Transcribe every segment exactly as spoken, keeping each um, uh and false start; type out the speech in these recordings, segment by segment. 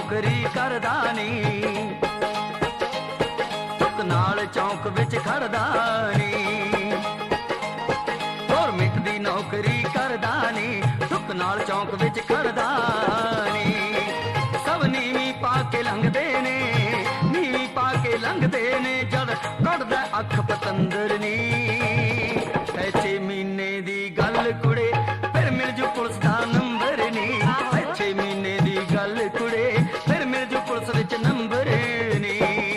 नौकरी करदा नी, सुख नाल चौंक विच खड़दा नी। गौरमेंट दी नौकरी करदा नी, सुख नाल चौंक विच खड़दा नी। सब नीवी पा के लंघदे ने, नीवी पा के लंघदे ने, जद कढ़दा अख पतंदर नी। छे महीने दी गल कुड़े फिर मिल जू पुलिस दा नंबर नी। छे महीने दी गल कुड़े फिर मिल जू पुलिस विच नंबर नी।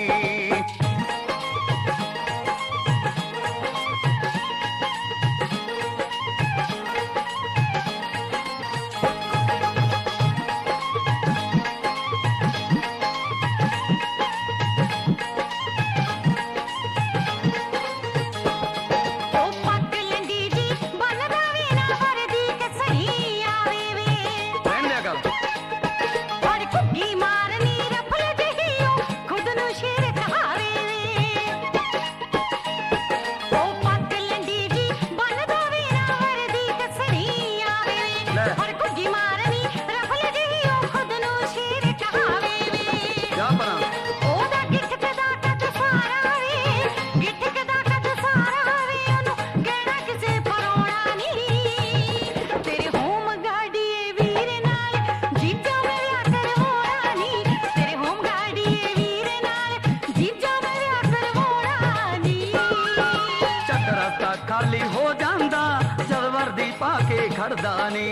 खाली हो जांदा जद वर्दी पाके खड़दा नी।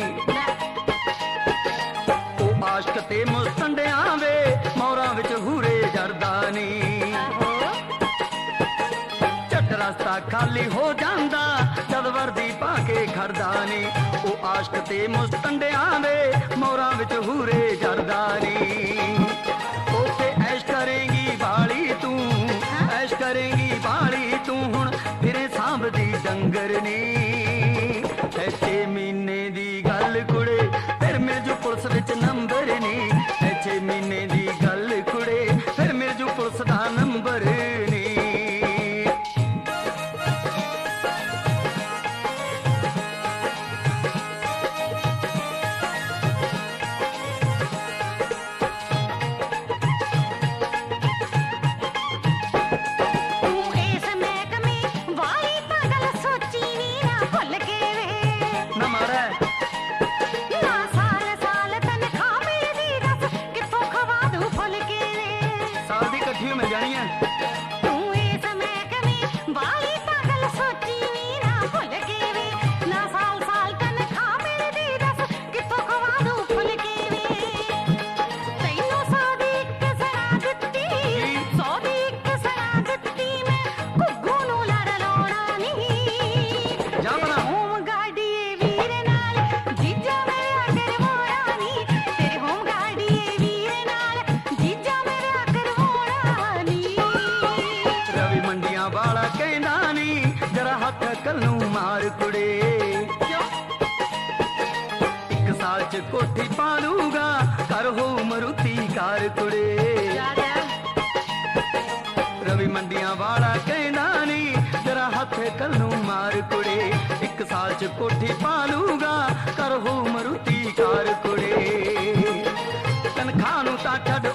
ओ आशक ते मुस्तंडियां वे मौरां विच हूरे जरदा नी। झट रस्ता खाली हो जांदा जद वर्दी पाके खड़दा नी। ओ आशक ते मुस्तंडियां वे मौरां विच हूरे जरदा नी। ओते ऐश करेंगी बाली तू, ऐश करेंगी बाली तू, हुण फिरे सांभदी डंगर नी। छे महीने दी गल कुड़े फिर मिल जू पुलिस विच नंबर नी। छे महीने दी गल कुड़े फिर मिल जू पुलिस दा नंबर नी। मिल जानी है तू इस महकमे वाली पागल सोची वी ना भुल के वे। ना साल साल तनखा मिलदी दस किथों खवा दूं फुल के वे। तैनू सौ दी इक सरा दित्ती, सौ दी इक सरा दित्ती, मैं घुग्गू नू लड़ लाउणा नी। जा बना होम गाड़ी वीर नाल जीजा मेरा करवाउणा नी। तेरे होम गाड़ी वीर नाल जीजा मेरा करवाउणा नी। रवि मंडियां वाला कहंदा नी जरा हथ कल्लू मार कुड़े। एक साल च कोठी पालूगा कर हो मरुती कार कुड़े। रवि मंडियां वाला कहंदा नी जरा हथ कल्लू मार कुड़े। एक साल च कोठी पालूगा कर हो मरुती कार कुड़े। तनखा नू तां छड्ड